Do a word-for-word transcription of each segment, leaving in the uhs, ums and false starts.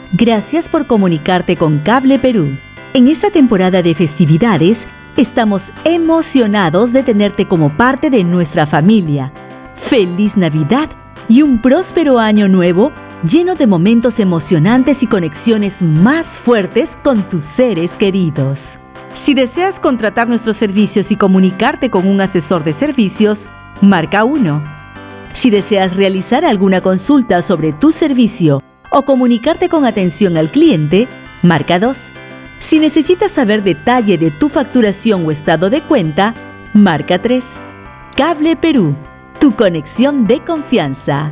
Gracias por comunicarte con Cable Perú. En esta temporada de festividades, estamos emocionados de tenerte como parte de nuestra familia. ¡Feliz Navidad y un próspero año nuevo lleno de momentos emocionantes y conexiones más fuertes con tus seres queridos! Si deseas contratar nuestros servicios y comunicarte con un asesor de servicios, marca uno. Si deseas realizar alguna consulta sobre tu servicio o comunicarte con atención al cliente, marca dos. Si necesitas saber detalle de tu facturación o estado de cuenta, marca tres. Cable Perú, tu conexión de confianza.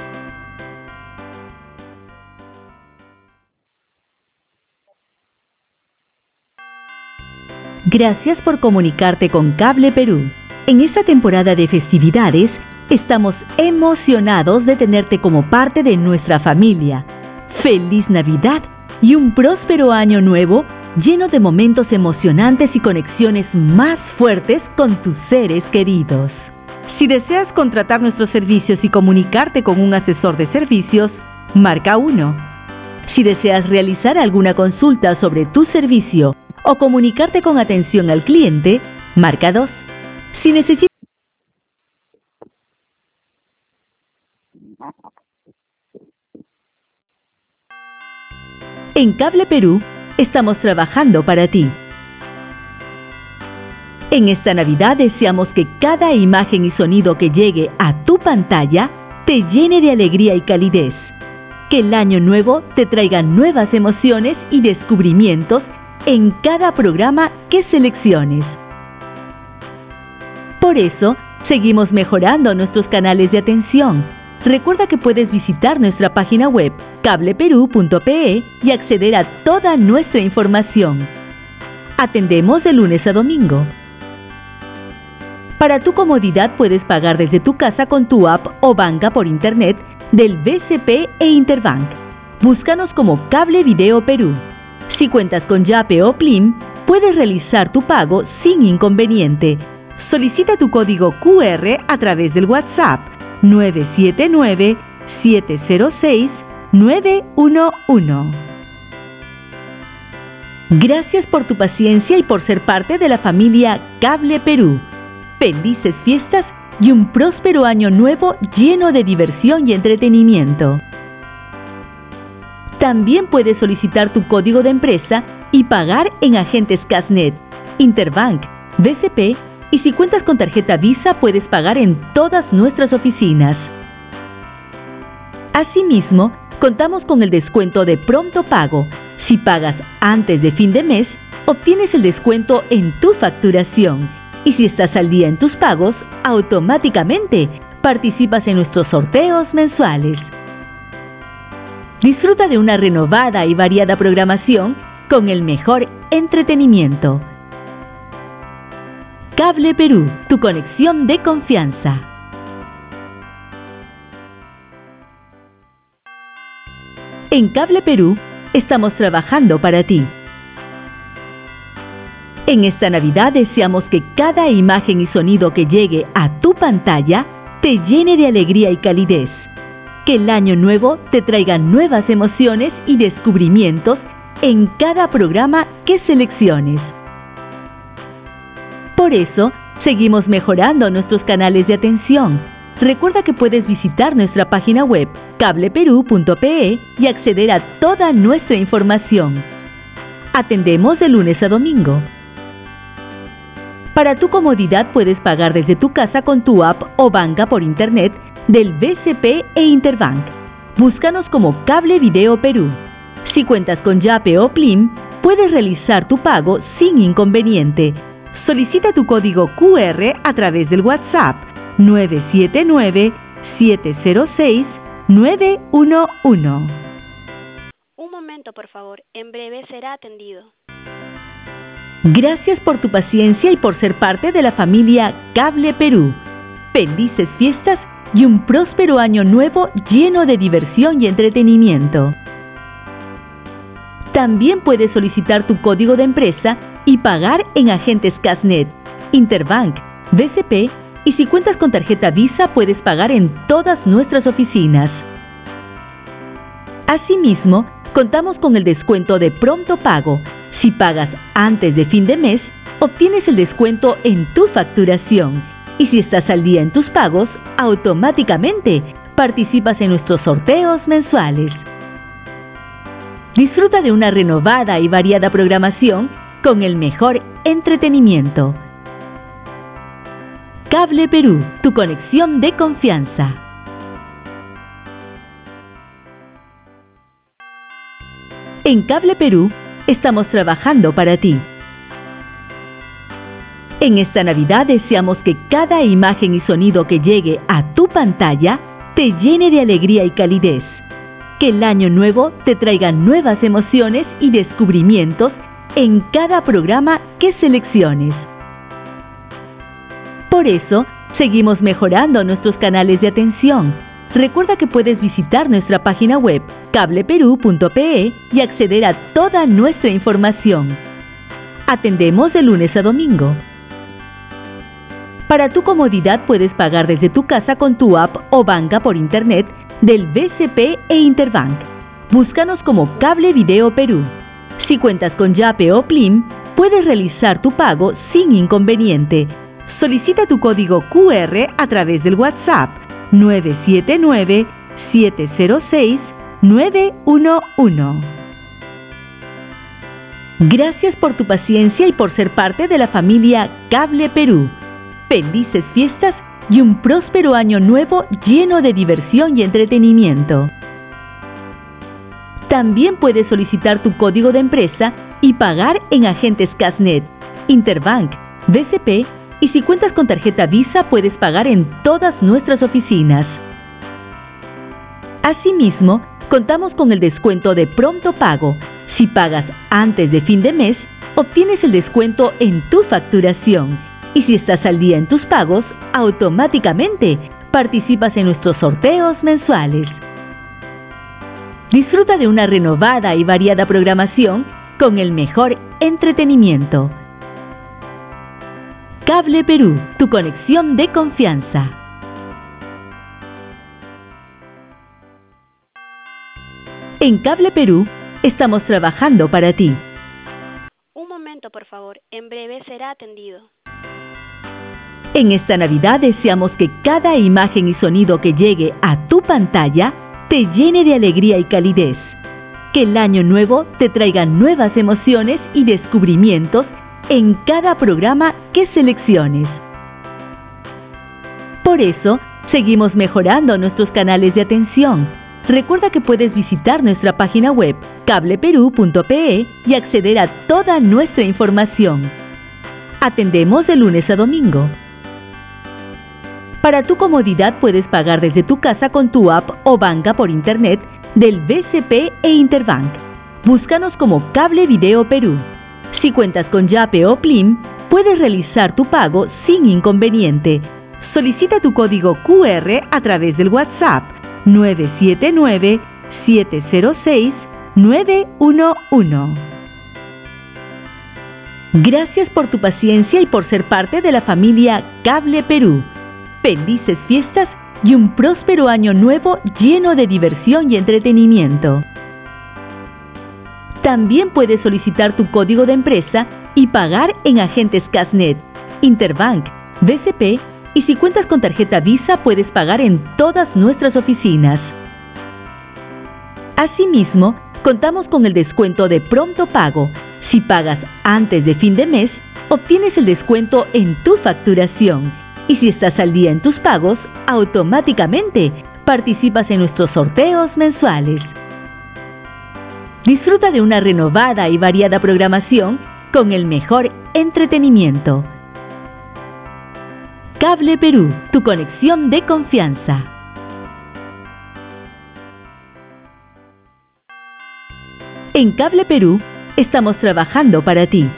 Gracias por comunicarte con Cable Perú. En esta temporada de festividades, estamos emocionados de tenerte como parte de nuestra familia. ¡Feliz Navidad y un próspero año nuevo lleno de momentos emocionantes y conexiones más fuertes con tus seres queridos! Si deseas contratar nuestros servicios y comunicarte con un asesor de servicios, marca uno. Si deseas realizar alguna consulta sobre tu servicio o comunicarte con atención al cliente, marca dos. Si necesitas En Cable Perú, estamos trabajando para ti. En esta Navidad deseamos que cada imagen y sonido que llegue a tu pantalla te llene de alegría y calidez. Que el año nuevo te traiga nuevas emociones y descubrimientos en cada programa que selecciones. Por eso, seguimos mejorando nuestros canales de atención. Recuerda que puedes visitar nuestra página web cable perú punto pe y acceder a toda nuestra información. Atendemos de lunes a domingo. Para tu comodidad puedes pagar desde tu casa con tu app o banca por internet del B C P e Interbank. Búscanos como Cable Video Perú. Si cuentas con Yape o Plim, puedes realizar tu pago sin inconveniente. Solicita tu código Q R a través del WhatsApp nueve siete nueve, siete cero seis, nueve uno uno. Gracias por tu paciencia y por ser parte de la familia Cable Perú. Felices fiestas y un próspero año nuevo lleno de diversión y entretenimiento. También puedes solicitar tu código de empresa y pagar en agentes Casnet, Interbank, B C P, y si cuentas con tarjeta Visa puedes pagar en todas nuestras oficinas. Asimismo, contamos con el descuento de pronto pago. Si pagas antes de fin de mes, obtienes el descuento en tu facturación. Y si estás al día en tus pagos, automáticamente participas en nuestros sorteos mensuales. Disfruta de una renovada y variada programación con el mejor entretenimiento. Cable Perú, tu conexión de confianza. En Cable Perú, estamos trabajando para ti. En esta Navidad deseamos que cada imagen y sonido que llegue a tu pantalla te llene de alegría y calidez. Que el año nuevo te traiga nuevas emociones y descubrimientos en cada programa que selecciones. Por eso, seguimos mejorando nuestros canales de atención. Recuerda que puedes visitar nuestra página web cable perú punto pe y acceder a toda nuestra información. Atendemos de lunes a domingo. Para tu comodidad puedes pagar desde tu casa con tu app o banca por internet del B C P e Interbank. Búscanos como Cable Video Perú. Si cuentas con Yape o Plim, puedes realizar tu pago sin inconveniente. Solicita tu código Q R a través del WhatsApp nueve siete nueve, siete cero seis, nueve uno uno. Un momento, por favor. En breve será atendido. Gracias por tu paciencia y por ser parte de la familia Cable Perú. Felices fiestas y un próspero año nuevo lleno de diversión y entretenimiento. También puedes solicitar tu código de empresa y pagar en agentes Casnet, Interbank, B C P, y si cuentas con tarjeta Visa puedes pagar en todas nuestras oficinas. Asimismo, contamos con el descuento de pronto pago. Si pagas antes de fin de mes, obtienes el descuento en tu facturación. Y si estás al día en tus pagos, automáticamente participas en nuestros sorteos mensuales. Disfruta de una renovada y variada programación con el mejor entretenimiento. Cable Perú, tu conexión de confianza. En Cable Perú estamos trabajando para ti. En esta Navidad deseamos que cada imagen y sonido que llegue a tu pantalla te llene de alegría y calidez. Que el año nuevo te traiga nuevas emociones y descubrimientos en cada programa que selecciones. Por eso, seguimos mejorando nuestros canales de atención. Recuerda que puedes visitar nuestra página web cable perú punto pe y acceder a toda nuestra información. Atendemos de lunes a domingo. Para tu comodidad puedes pagar desde tu casa con tu app o banca por internet del B C P e Interbank. Búscanos como Cable Video Perú. Si cuentas con Yape o Plim, puedes realizar tu pago sin inconveniente. Solicita tu código Q R a través del WhatsApp nueve siete nueve, siete cero seis, nueve uno uno. Gracias por tu paciencia y por ser parte de la familia Cable Perú. Felices fiestas y un próspero año nuevo lleno de diversión y entretenimiento. También puedes solicitar tu código de empresa y pagar en agentes Casnet, Interbank, B C P y si cuentas con tarjeta Visa puedes pagar en todas nuestras oficinas. Asimismo, contamos con el descuento de pronto pago. Si pagas antes de fin de mes, obtienes el descuento en tu facturación. Y si estás al día en tus pagos, automáticamente participas en nuestros sorteos mensuales. Disfruta de una renovada y variada programación con el mejor entretenimiento. Cable Perú, tu conexión de confianza. En Cable Perú estamos trabajando para ti. Un momento, por favor. En breve será atendido. En esta Navidad deseamos que cada imagen y sonido que llegue a tu pantalla te llene de alegría y calidez. Que el año nuevo te traiga nuevas emociones y descubrimientos en cada programa que selecciones. Por eso, seguimos mejorando nuestros canales de atención. Recuerda que puedes visitar nuestra página web cable perú punto pe y acceder a toda nuestra información. Atendemos de lunes a domingo. Para tu comodidad puedes pagar desde tu casa con tu app o banca por internet del B C P e Interbank. Búscanos como Cable Video Perú. Si cuentas con Yape o Plim, puedes realizar tu pago sin inconveniente. Solicita tu código Q R a través del WhatsApp nueve siete nueve, siete cero seis, nueve uno uno. Gracias por tu paciencia y por ser parte de la familia Cable Perú. Felices fiestas y un próspero año nuevo lleno de diversión y entretenimiento. También puedes solicitar tu código de empresa y pagar en agentes Casnet, Interbank, B C P y si cuentas con tarjeta Visa puedes pagar en todas nuestras oficinas. Asimismo, contamos con el descuento de pronto pago. Si pagas antes de fin de mes, obtienes el descuento en tu facturación. Y si estás al día en tus pagos, automáticamente participas en nuestros sorteos mensuales. Disfruta de una renovada y variada programación con el mejor entretenimiento. Cable Perú, tu conexión de confianza. En Cable Perú estamos trabajando para ti.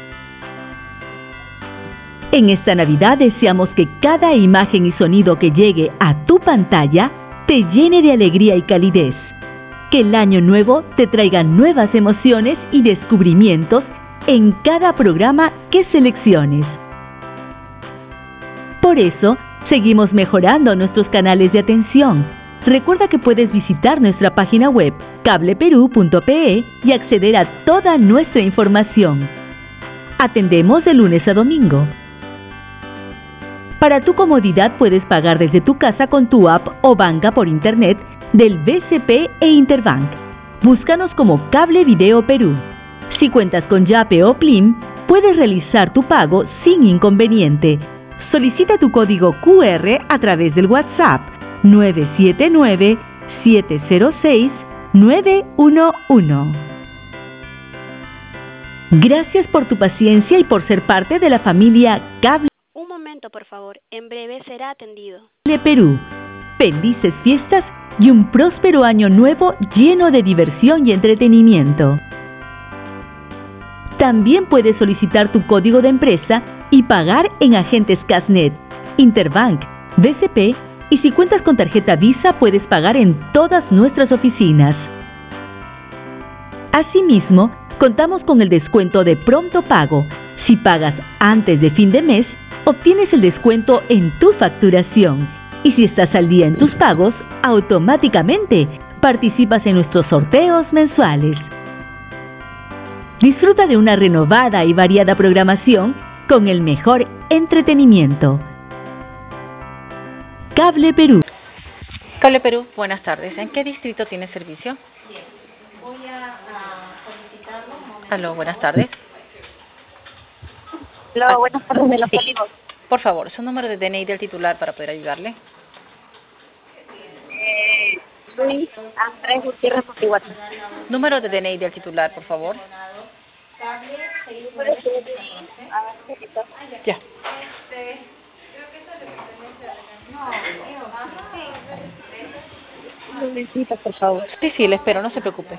En esta Navidad deseamos que cada imagen y sonido que llegue a tu pantalla te llene de alegría y calidez. Que el año nuevo te traiga nuevas emociones y descubrimientos en cada programa que selecciones. Por eso, seguimos mejorando nuestros canales de atención. Recuerda que puedes visitar nuestra página web cableperú punto pe y acceder a toda nuestra información. Atendemos de lunes a domingo. Para tu comodidad puedes pagar desde tu casa con tu app o banca por internet del B C P e Interbank. Búscanos como Cable Video Perú. Si cuentas con Yape o Plim, puedes realizar tu pago sin inconveniente. Solicita tu código Q R a través del WhatsApp nueve siete nueve, siete cero seis, nueve uno uno. Gracias por tu paciencia y por ser parte de la familia Cable Un momento, por favor. En breve será atendido. Perú. Felices fiestas y un próspero año nuevo lleno de diversión y entretenimiento. También puedes solicitar tu código de empresa y pagar en agentes Casnet, Interbank, B C P y si cuentas con tarjeta Visa puedes pagar en todas nuestras oficinas. Asimismo, contamos con el descuento de pronto pago. Si pagas antes de fin de mes, obtienes el descuento en tu facturación. Y si estás al día en tus pagos, automáticamente participas en nuestros sorteos mensuales. Disfruta de una renovada y variada programación con el mejor entretenimiento. Cable Perú. Cable Perú, buenas tardes. ¿En qué distrito tiene servicio? Bien, voy a, a solicitarlo. Un momento. Aló, buenas tardes. Hola, buenas tardes de los Sí. Olivos. Por favor, su número de D N I del titular para poder ayudarle. Eh, Luis Andrés Gutiérrez Motihuato. Número de D N I del titular, por favor. Ya. Un momentito, por favor. Sí, sí, le espero, no se preocupe.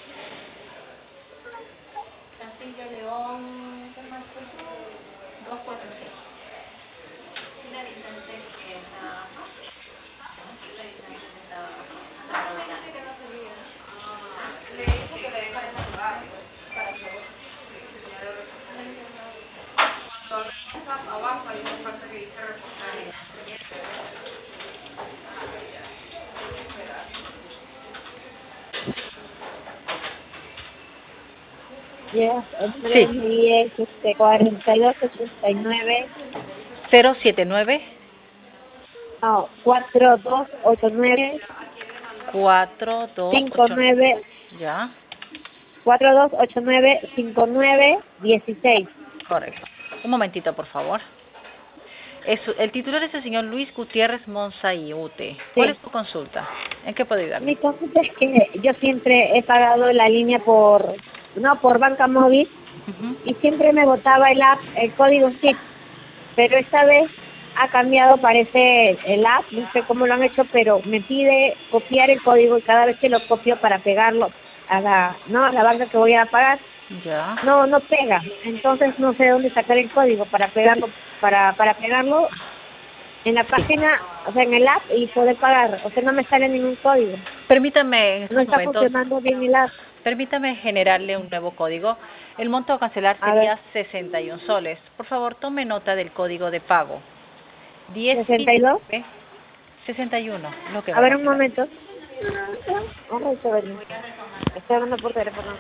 Ya, Sí. diez, este, cuarenta y dos, ochenta y nueve, cero siete nueve, no, cuatro dos ocho nueve, cuatro dos cinco ocho. nueve, Ya, cuatro dos ocho nueve, cinco nueve, dieciséis. correcto. Un momentito, por favor. Es, el titular es el señor Luis Gutiérrez Monzaiute. ¿Cuál Sí. es su consulta? ¿En qué puedo ayudarle? Mi consulta es que yo siempre he pagado la línea por, no, por banca móvil Ujú. y siempre me botaba el app, el código S I P, pero esta vez ha cambiado, parece el app, no sé cómo lo han hecho, pero me pide copiar el código y cada vez que lo copio para pegarlo a la, no, a la banca que voy a pagar, Ya. no, no pega, entonces no sé de dónde sacar el código para pegarlo, para, para pegarlo en la página, o sea, en el app y poder pagar, o sea, no me sale ningún código, Permítame en no estos está momentos, funcionando bien el app. permítame generarle un nuevo código. El monto a cancelar A sería sesenta y uno soles. Por favor, tome nota del código de pago. ¿sesenta y dos? sesenta y uno. Lo que A va ver, un cancelar. momento. Vamos a ver. Estoy hablando por teléfono.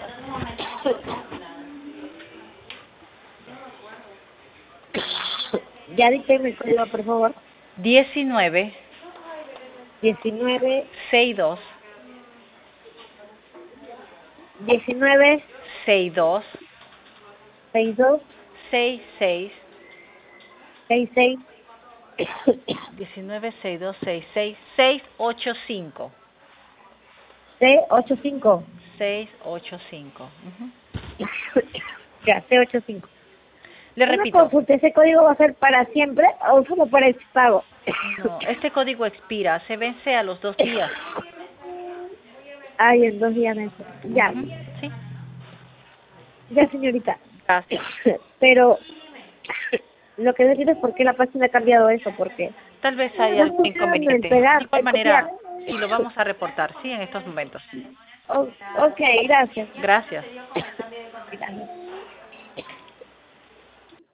Ya dígame el código, por favor. diecinueve, diecinueve, sesenta y dos, diecinueve, sesenta y dos, sesenta y dos, sesenta y seis, sesenta y seis, diecinueve, sesenta y dos, sesenta y seis, seiscientos ochenta y cinco. C ochenta y cinco. seiscientos ochenta y cinco. Ujú. Ya, C ochenta y cinco. Le Una repito. consulta, ¿ese código va a ser para siempre o solo para este pago? No, este código expira, se vence a los dos días. Ay, en dos días meses. Ya, Ujú. Sí, ya, señorita. gracias. Pero lo que no entiendo es por qué la página ha cambiado eso, porque Tal vez haya no algún funciona el inconveniente. pegar, De igual el manera, copiar. sí lo vamos a reportar, sí, en estos momentos. Oh, ok, gracias. Gracias. Gracias.